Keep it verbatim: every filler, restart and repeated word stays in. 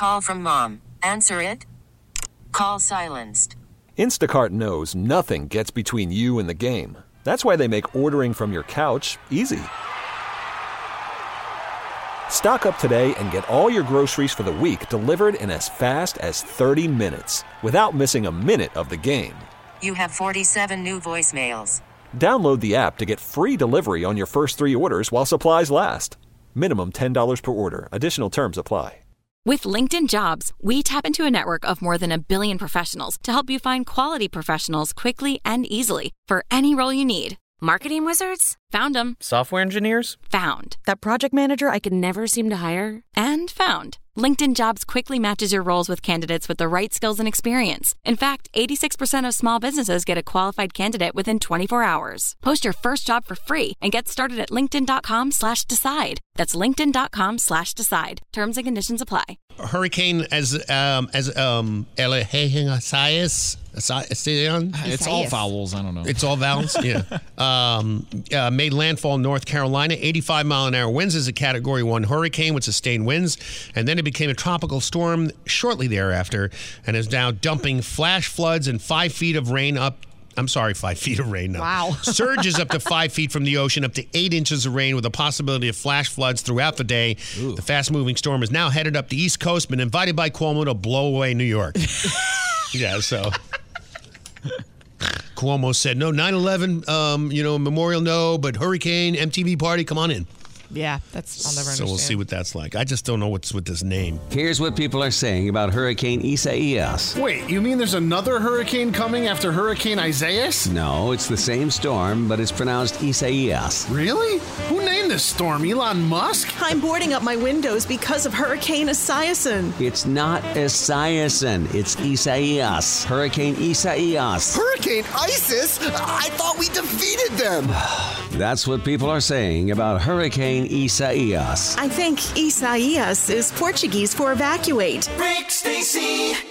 call from mom. Answer it. Call silenced. Instacart knows nothing gets between you and the game. That's why they make ordering from your couch easy. Stock up today and get all your groceries for the week delivered in as fast as thirty minutes without missing a minute of the game. You have forty-seven new voicemails. Download the app to get free delivery on your first three orders while supplies last. Minimum ten dollars per order. Additional terms apply. With LinkedIn Jobs, we tap into a network of more than a billion professionals to help you find quality professionals quickly and easily for any role you need. Marketing wizards? Found them. Software engineers? Found. That project manager I could never seem to hire? And found. LinkedIn Jobs quickly matches your roles with candidates with the right skills and experience. In fact, eighty-six percent of small businesses get a qualified candidate within twenty-four hours. Post your first job for free and get started at linkedin.com slash decide. That's linkedin.com slash decide. Terms and conditions apply. Hurricane as um as um Isaias. It's all vowels. I don't know. It's all vowels. Yeah. um, uh, made landfall in North Carolina. eighty-five mile an hour winds as a Category One hurricane with sustained winds, and then it became a tropical storm shortly thereafter, and is now dumping flash floods and five feet of rain up. I'm sorry, five feet of rain. No. Wow. Surges up to five feet from the ocean, up to eight inches of rain with a possibility of flash floods throughout the day. Ooh. The fast-moving storm is now headed up the East Coast, been invited by Cuomo to blow away New York. Yeah, so... Cuomo said, no, nine eleven, um, you know, memorial, no, but hurricane, M T V party, come on in. Yeah, that's I'll never understand. So we'll see what that's like. I just don't know what's with this name. Here's what people are saying about Hurricane Isaias. Wait, you mean there's another hurricane coming after Hurricane Isaias? No, it's the same storm, but it's pronounced Isaias. Really? Who named this storm? Elon Musk? I'm boarding up my windows because of Hurricane Isiasen. It's not Isiasen. It's Isaias. Hurricane Isaias. Hurricane ISIS? I thought we defeated them. That's what people are saying about Hurricane Isaias. I think Isaias is Portuguese for evacuate. Rick Stacy.